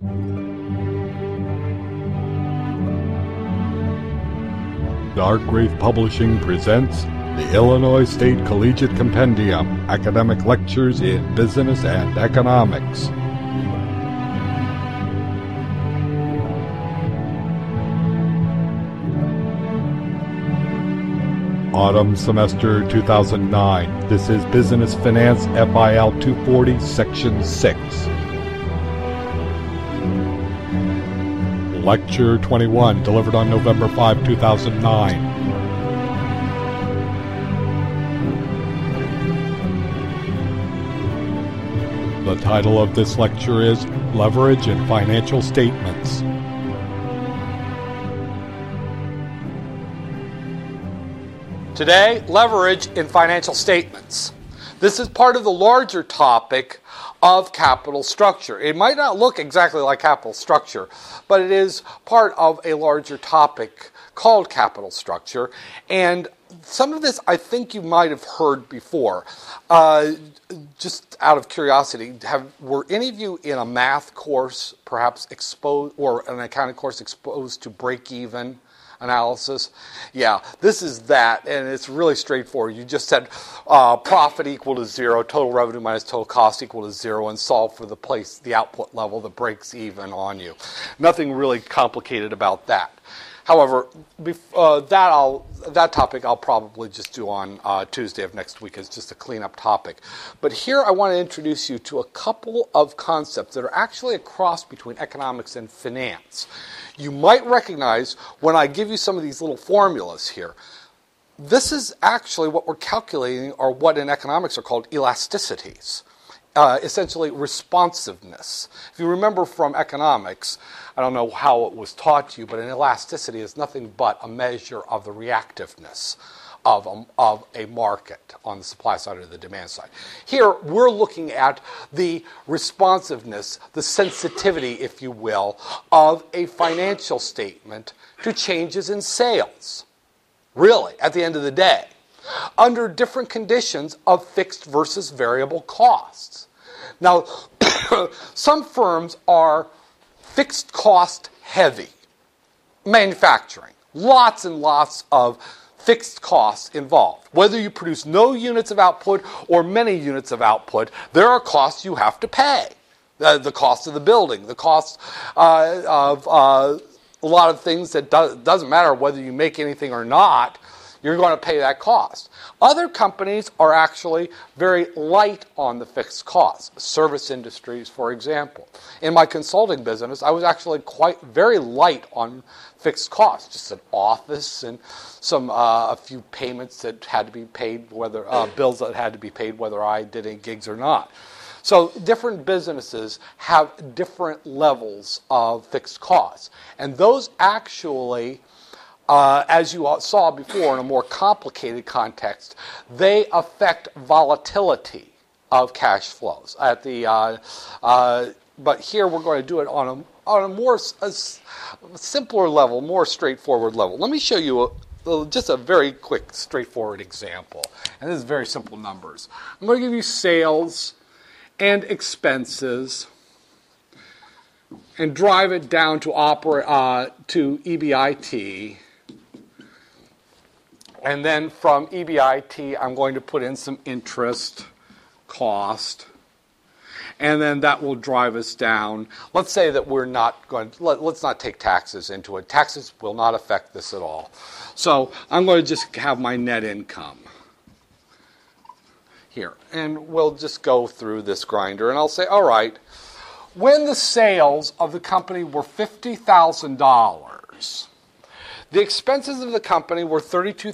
Dark Wraith Publishing presents the Illinois State Collegiate Compendium, Academic Lectures in Business and Economics. Autumn Semester 2009. This is Business Finance FIL 240, Section 6. Lecture 21, delivered on November 5, 2009. The title of this lecture is Leverage in Financial Statements. Today, leverage in financial statements. This is part of the larger topic of capital structure. It might not look exactly like capital structure, but it is part of a larger topic called capital structure. And some of this I think you might have heard before. Just out of curiosity, were any of you in a math course perhaps exposed, or an accounting course exposed to break-even analysis? Yeah, this is that, and it's really straightforward. You just said profit equal to zero, total revenue minus total cost equal to zero, and solve for the output level that breaks even on you. Nothing really complicated about that. However, that topic I'll probably just do on Tuesday of next week as just a cleanup topic. But here I want to introduce you to a couple of concepts that are actually a cross between economics and finance. You might recognize when I give you some of these little formulas here. This is actually what we're calculating, or what in economics are called elasticities. Essentially responsiveness. If you remember from economics, I don't know how it was taught to you, but an elasticity is nothing but a measure of the reactiveness of a market on the supply side or the demand side. Here, we're looking at the responsiveness, the sensitivity, if you will, of a financial statement to changes in sales. Really, at the end of the day, under different conditions of fixed versus variable costs. Now, some firms are fixed cost heavy. Manufacturing, lots and lots of fixed costs involved. Whether you produce no units of output or many units of output, there are costs you have to pay. The cost of the building, the cost of a lot of things that doesn't matter whether you make anything or not, you're going to pay that cost. Other companies are actually very light on the fixed costs. Service industries, for example. In my consulting business, I was actually very light on fixed costs. Just an office and a few payments that had to be paid, whether bills that had to be paid, whether I did any gigs or not. So different businesses have different levels of fixed costs, and those actually, as you saw before in a more complicated context, they affect volatility of cash flows. But here we're going to do it on a more simpler level, more straightforward level. Let me show you just a very quick, straightforward example. And this is very simple numbers. I'm going to give you sales and expenses and drive it down to EBIT. And then from EBIT, I'm going to put in some interest cost. And then that will drive us down. Let's say that we're not going to, let's not take taxes into it. Taxes will not affect this at all. So I'm going to just have my net income here. And we'll just go through this grinder. And I'll say, all right, when the sales of the company were $50,000, the expenses of the company were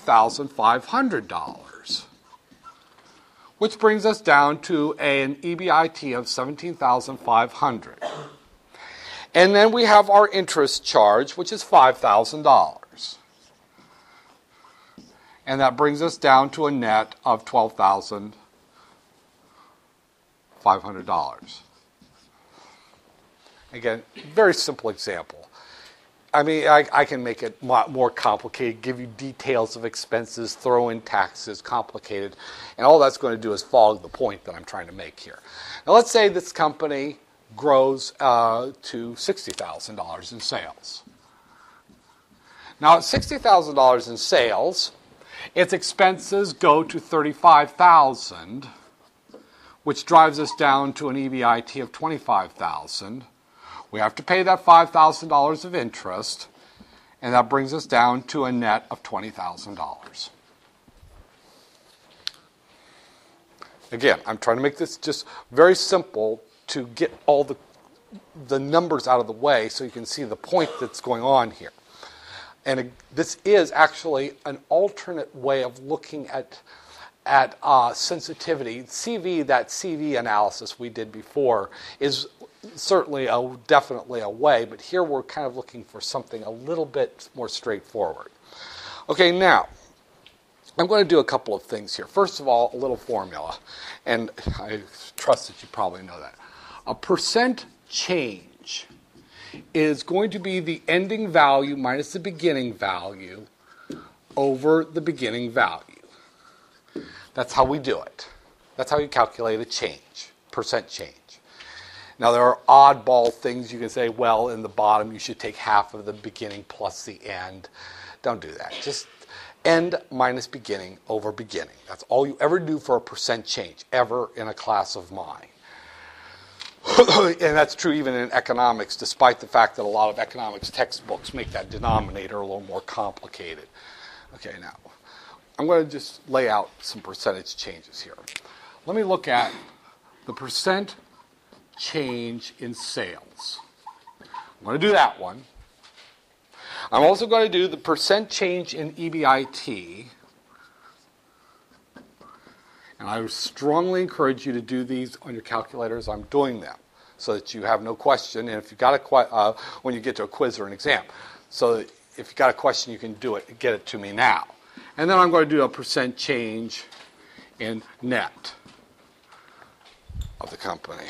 $32,500, which brings us down to an EBIT of $17,500. And then we have our interest charge, which is $5,000. And that brings us down to a net of $12,500. Again, very simple example. I mean, I can make it more complicated, give you details of expenses, throw in taxes, complicated, and all that's going to do is follow the point that I'm trying to make here. Now, let's say this company grows to $60,000 in sales. Now, at $60,000 in sales, its expenses go to $35,000, which drives us down to an EBIT of $25,000. We have to pay that $5,000 of interest, and that brings us down to a net of $20,000. Again, I'm trying to make this just very simple to get all the numbers out of the way so you can see the point that's going on here. And this is actually an alternate way of looking at sensitivity. That CV analysis we did before is certainly definitely a way, but here we're kind of looking for something a little bit more straightforward. Okay, now, I'm going to do a couple of things here. First of all, a little formula, and I trust that you probably know that. A percent change is going to be the ending value minus the beginning value over the beginning value. That's how we do it. That's how you calculate a change, percent change. Now, there are oddball things you can say, well, in the bottom, you should take half of the beginning plus the end. Don't do that. Just end minus beginning over beginning. That's all you ever do for a percent change, ever in a class of mine. And that's true even in economics, despite the fact that a lot of economics textbooks make that denominator a little more complicated. Okay, now, I'm going to just lay out some percentage changes here. Let me look at the percent change in sales. I'm going to do that one. I'm also going to do the percent change in EBIT. And I would strongly encourage you to do these on your calculator as I'm doing them, so that you have no question. And if you've got when you get to a quiz or an exam, so that if you've got a question, you can do it. Get it to me now. And then I'm going to do a percent change in net of the company.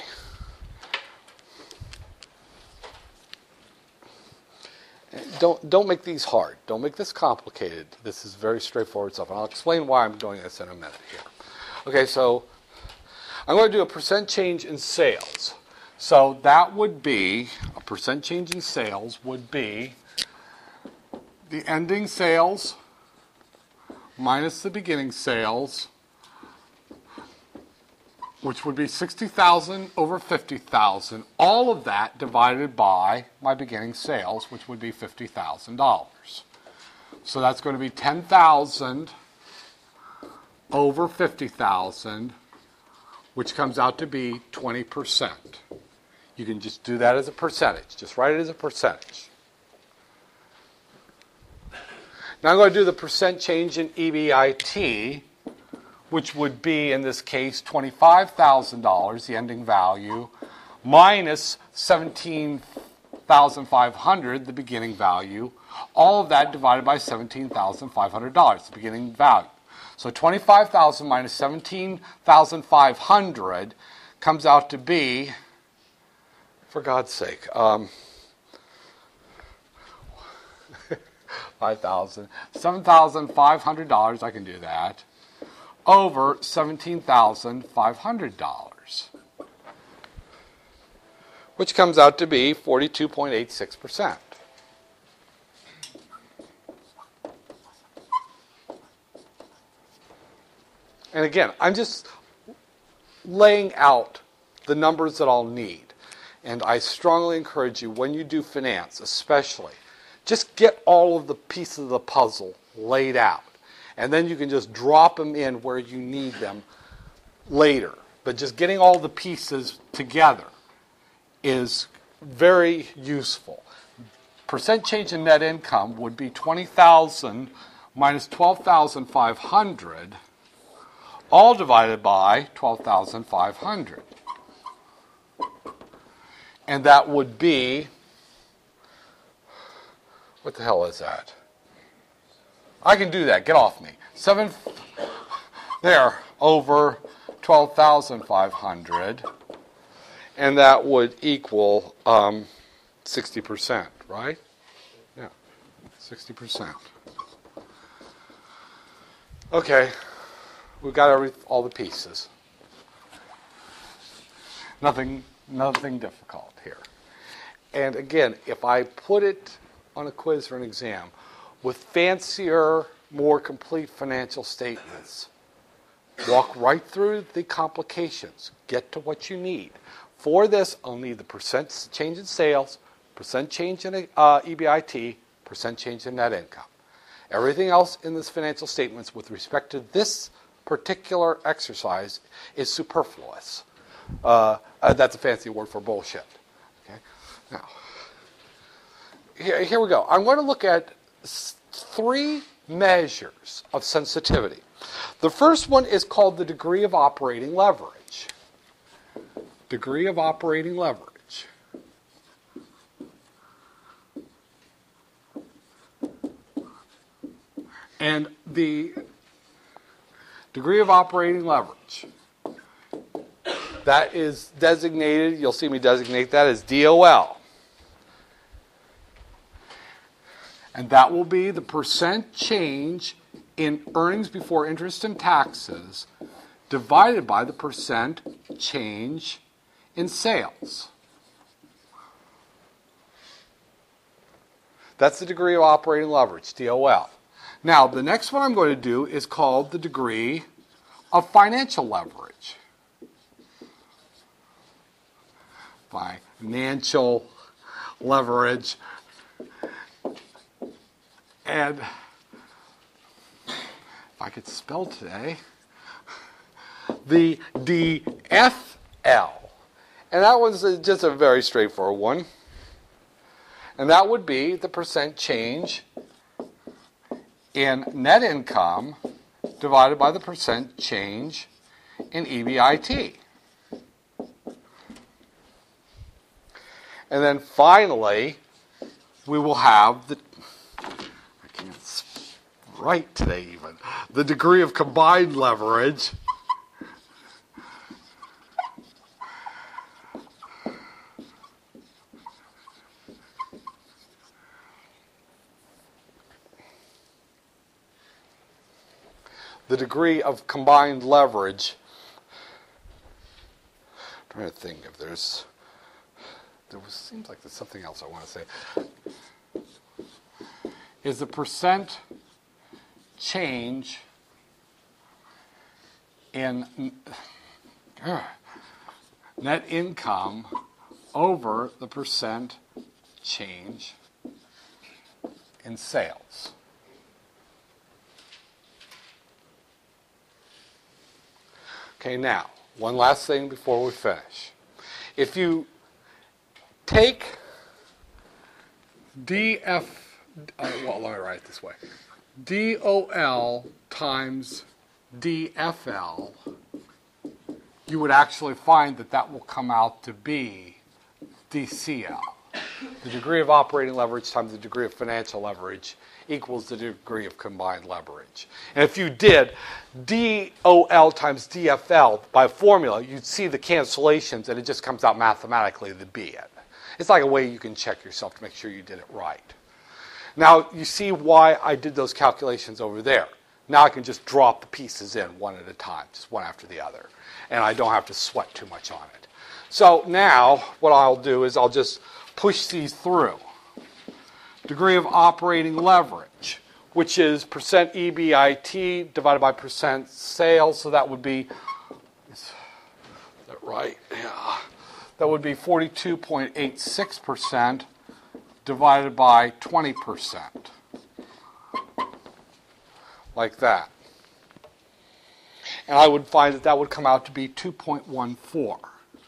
Don't make these hard. Don't make this complicated. This is very straightforward stuff. And I'll explain why I'm doing this in a minute here. Okay, so I'm going to do a percent change in sales. So that would be, a percent change in sales would be the ending sales minus the beginning sales, which would be 60,000 over 50,000. All of that divided by my beginning sales, which would be $50,000. So that's going to be 10,000 over 50,000, which comes out to be 20%. You can just do that as a percentage. Just write it as a percentage. Now I'm going to do the percent change in EBIT, which would be, in this case, $25,000, the ending value, minus $17,500, the beginning value. All of that divided by $17,500, the beginning value. So 25,000 minus 17,500 comes out to be, for God's sake, 5,000, $7,500, I can do that, over $17,500, which comes out to be 42.86%. And again, I'm just laying out the numbers that I'll need. And I strongly encourage you, when you do finance especially, just get all of the pieces of the puzzle laid out. And then you can just drop them in where you need them later. But just getting all the pieces together is very useful. Percent change in net income would be 20,000 minus 12,500, all divided by 12,500. And that would be, what the hell is that? I can do that. Get off me. 7 there over 12,500. And that would equal 60%, right? Yeah, 60%. Okay. We've got all the pieces. Nothing Nothing difficult here. And again, if I put it on a quiz or an exam with fancier, more complete financial statements, walk right through the complications, get to what you need. For this, I'll need the percent change in sales, percent change in EBIT, percent change in net income. Everything else in this financial statements with respect to this particular exercise is superfluous. That's a fancy word for bullshit. Okay? Now, here we go. I'm going to look at 3 measures of sensitivity. The first one is called the degree of operating leverage. Degree of operating leverage. And the degree of operating leverage, that is designated, you'll see me designate that as DOL. And that will be the percent change in earnings before interest and taxes divided by the percent change in sales. That's the degree of operating leverage, DOL. Now, the next one I'm going to do is called the degree of financial leverage. Financial leverage. And if I could spell today, the DFL. And that was just a very straightforward one. And that would be the percent change in net income divided by the percent change in EBIT. And then finally, we will have the, I can't write today even, the degree of combined leverage. The degree of combined leverage. I'm trying to think if seems like there's something else I want to say. Is the percent change in net income over the percent change in sales. Okay, now, one last thing before we finish. If you take let me write it this way. DOL times DFL, you would actually find that that will come out to be DCL. The degree of operating leverage times the degree of financial leverage equals the degree of combined leverage. And if you did DOL times DFL by formula, you'd see the cancellations, and it just comes out mathematically to be it. It's like a way you can check yourself to make sure you did it right. Now, you see why I did those calculations over there. Now I can just drop the pieces in one at a time, just one after the other. And I don't have to sweat too much on it. So now what I'll do is I'll just push these through. Degree of operating leverage, which is percent EBIT divided by percent sales. So that would be, is that right? Yeah. That would be 42.86% divided by 20%. Like that. And I would find that that would come out to be 2.14.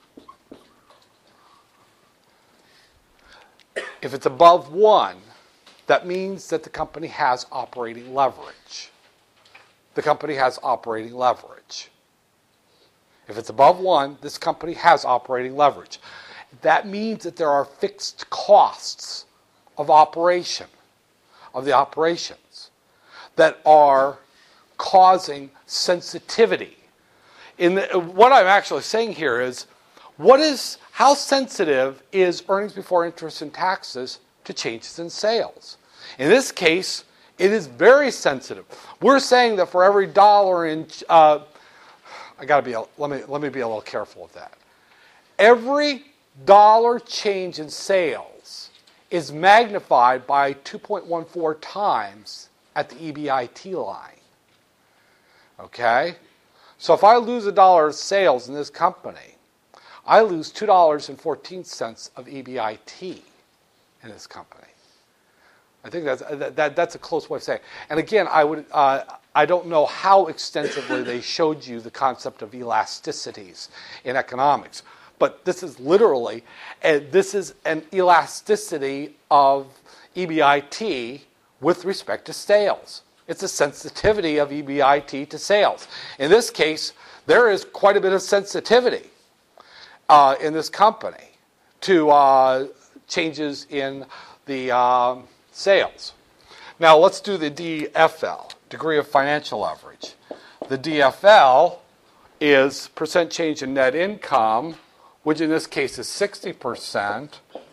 If it's above 1, that means that the company has operating leverage. The company has operating leverage. If it's above 1, this company has operating leverage. That means that there are fixed costs of operation, of the operations, that are causing sensitivity. What I'm actually saying here is, how sensitive is earnings before interest and taxes to changes in sales? In this case, it is very sensitive. We're saying that for every dollar in, let me be a little careful with that. Every dollar change in sales is magnified by 2.14 times at the EBIT line. Okay? So if I lose $1 of sales in this company, I lose $2.14 of EBIT in this company. I think that's a close way of saying it. And again, I don't know how extensively they showed you the concept of elasticities in economics, but this is literally, this is an elasticity of EBIT with respect to sales. It's a sensitivity of EBIT to sales. In this case, there is quite a bit of sensitivity in this company to changes in the sales. Now let's do the DFL, degree of financial leverage. The DFL is percent change in net income, which in this case is 60%,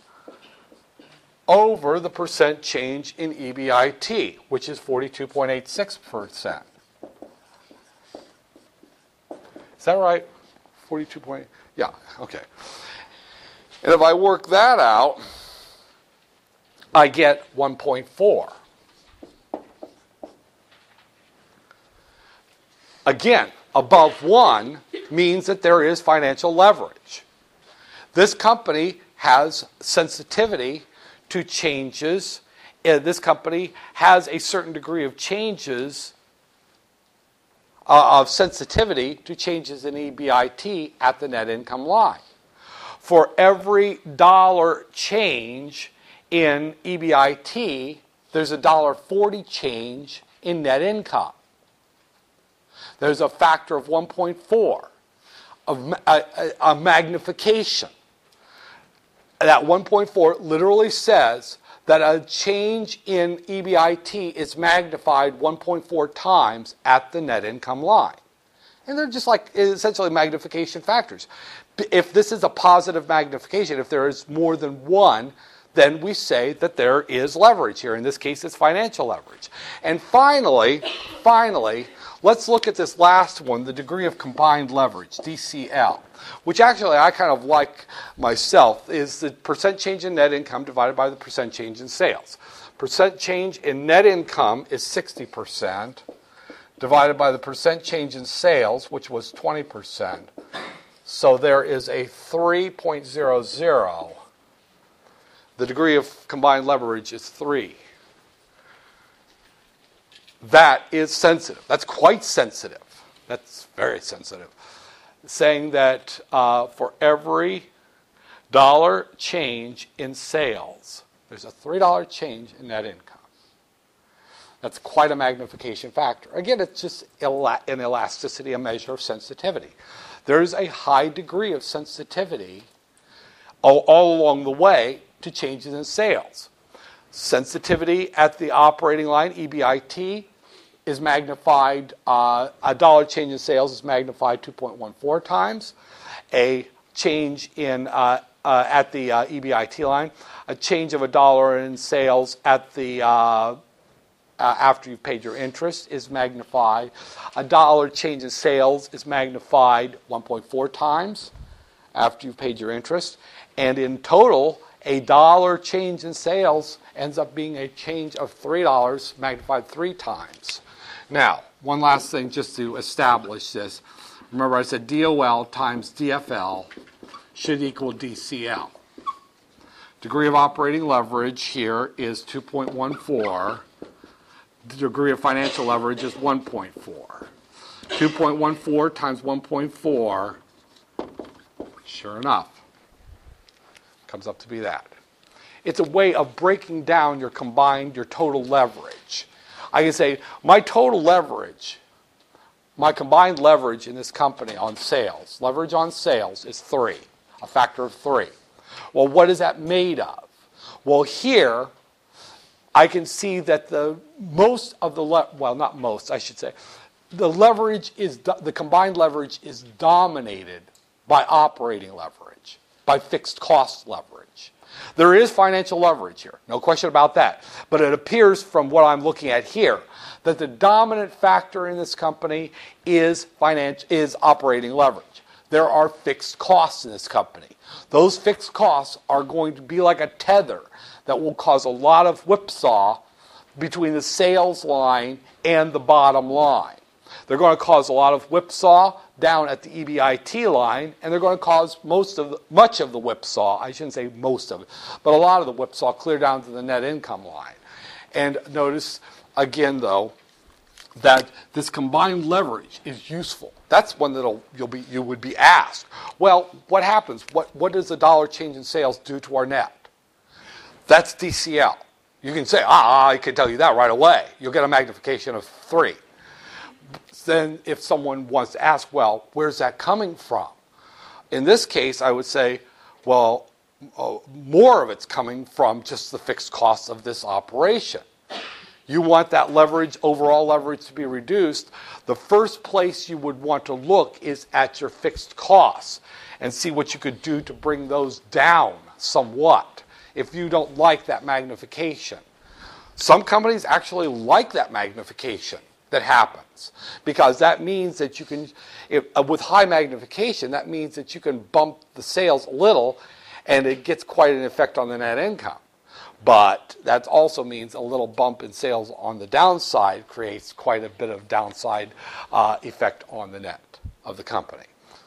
over the percent change in EBIT, which is 42.86%. Is that right? 42 point, yeah, okay. And if I work that out, I get 1.4. Again, above 1 means that there is financial leverage. This company has sensitivity to changes. This company has a certain degree of changes, of sensitivity to changes in EBIT at the net income line. For every dollar change in EBIT, there's a $1.40 change in net income. There's a factor of 1.4, a magnification. That 1.4 literally says that a change in EBIT is magnified 1.4 times at the net income line. And they're just like essentially magnification factors. If this is a positive magnification, if there is more than one, then we say that there is leverage here. In this case, it's financial leverage. And finally, let's look at this last one, the degree of combined leverage, DCL, which actually I kind of like myself, is the percent change in net income divided by the percent change in sales. Percent change in net income is 60%, divided by the percent change in sales, which was 20%. So there is a 3.00. The degree of combined leverage is 3. That is sensitive. That's quite sensitive. That's very sensitive. Saying that for every dollar change in sales, there's a $3 change in net income. That's quite a magnification factor. Again, it's just an elasticity, a measure of sensitivity. There's a high degree of sensitivity all along the way to changes in sales. Sensitivity at the operating line, EBIT, is magnified, a dollar change in sales is magnified 2.14 times. A change in at the EBIT line, a change of $1 in sales at the after you've paid your interest is magnified. A dollar change in sales is magnified 1.4 times after you've paid your interest. And in total, a dollar change in sales ends up being a change of $3 magnified 3 times. Now, one last thing just to establish this. Remember I said DOL times DFL should equal DCL. Degree of operating leverage here is 2.14. The degree of financial leverage is 1.4. 2.14 times 1.4, sure enough, comes up to be that. It's a way of breaking down your total leverage. I can say my total leverage, my combined leverage in this company on sales, leverage on sales is 3, a factor of 3. Well, what is that made of? Well, here I can see that the combined leverage is dominated by operating leverage, by fixed cost leverage. There is financial leverage here, no question about that. But it appears from what I'm looking at here that the dominant factor in this company is operating leverage. there are fixed costs in this company. Those fixed costs are going to be like a tether that will cause a lot of whipsaw between the sales line and the bottom line. They're going to cause a lot of whipsaw down at the EBIT line, and they're going to cause much of the whipsaw, I shouldn't say most of it, but a lot of the whipsaw clear down to the net income line. And notice, again, though, that this combined leverage is useful. That's one that you would be asked. Well, what happens? What does a dollar change in sales do to our net? That's DCL. You can say, I can tell you that right away. You'll get a magnification of 3. Then if someone wants to ask, well, where's that coming from? In this case, I would say, well, more of it's coming from just the fixed costs of this operation. You want that leverage, overall leverage, to be reduced. The first place you would want to look is at your fixed costs and see what you could do to bring those down somewhat if you don't like that magnification. Some companies actually like that magnification that happens, because that means that you can, with high magnification, that means that you can bump the sales a little and it gets quite an effect on the net income. But that also means a little bump in sales on the downside creates quite a bit of downside effect on the net of the company.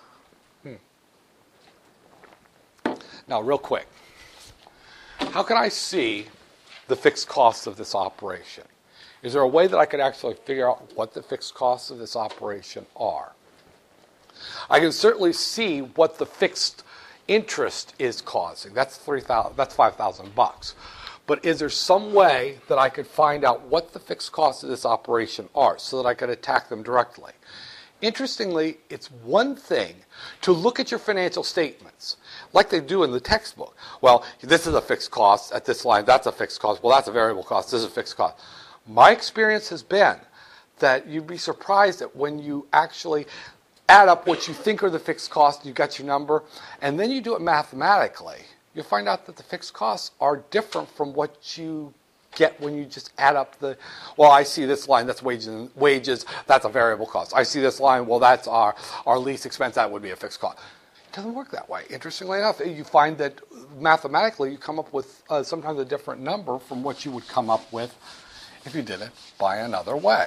Now, real quick, how can I see the fixed costs of this operation? Is there a way that I could actually figure out what the fixed costs of this operation are? I can certainly see what the fixed interest is causing. That's $5,000. But is there some way that I could find out what the fixed costs of this operation are so that I could attack them directly? Interestingly, it's one thing to look at your financial statements, like they do in the textbook. Well, this is a fixed cost at this line, that's a fixed cost. Well, that's a variable cost, this is a fixed cost. My experience has been that you'd be surprised that when you actually add up what you think are the fixed costs, you got your number, and then you do it mathematically, you'll find out that the fixed costs are different from what you get when you just add up I see this line, that's wages, that's a variable cost. I see this line, well, that's our lease expense, that would be a fixed cost. It doesn't work that way. Interestingly enough, you find that mathematically you come up with sometimes a different number from what you would come up with if you did it by another way.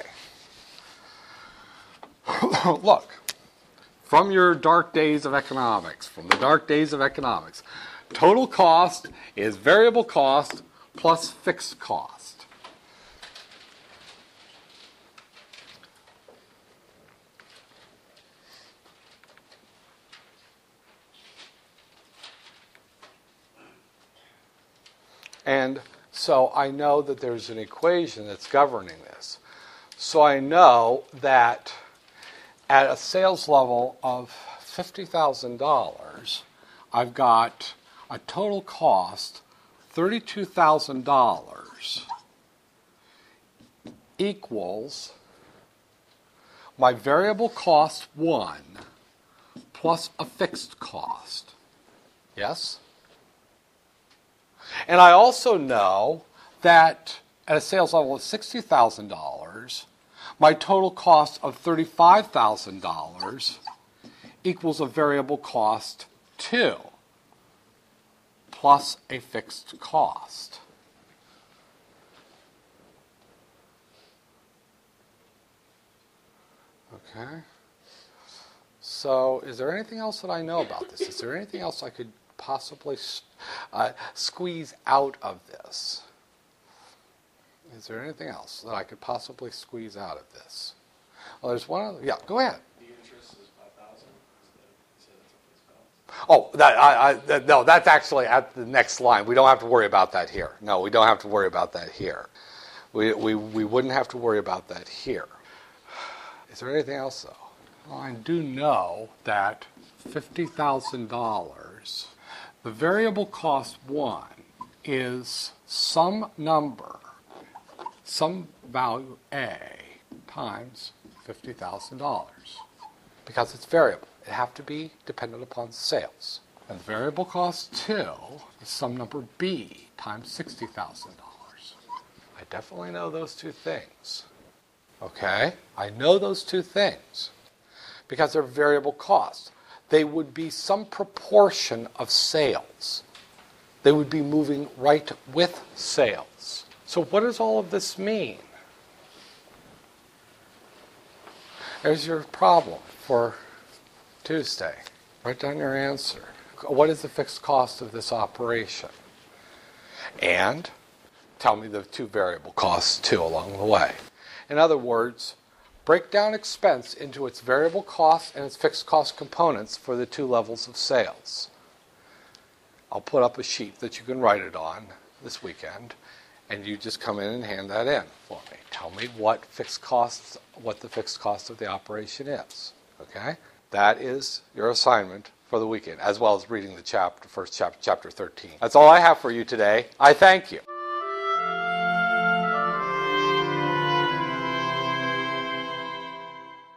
Look, from your dark days of economics, total cost is variable cost plus fixed cost. And so I know that there's an equation that's governing this. So I know that at a sales level of $50,000, I've got a total cost $32,000 equals my variable cost 1 plus a fixed cost. Yes? And I also know that at a sales level of $60,000, my total cost of $35,000 equals a variable cost 2 plus a fixed cost. Okay. So is there anything else that I know about this? Is there anything else I could possibly squeeze out of this? Is there anything else that I could possibly squeeze out of this? Well, there's one other. Yeah, go ahead. The interest is $5,000. Oh, no, that's actually at the next line. We don't have to worry about that here. No, we don't have to worry about that here. We wouldn't have to worry about that here. Is there anything else, though? Well, I do know that $50,000, the variable cost 1 is some number, some value A times $50,000, because it's variable. It have to be dependent upon sales. And the variable cost 2 is some number B times $60,000. I definitely know those two things. Okay? I know those two things because they're variable costs. they would be some proportion of sales. They would be moving right with sales. So what does all of this mean? There's your problem for Tuesday. Write down your answer. What is the fixed cost of this operation? And tell me the two variable costs too along the way. In other words, break down expense into its variable cost and its fixed cost components for the two levels of sales. I'll put up a sheet that you can write it on this weekend, and you just come in and hand that in for me. Tell me what the fixed cost of the operation is. Okay? That is your assignment for the weekend, as well as reading the first chapter, chapter 13. That's all I have for you today. I thank you.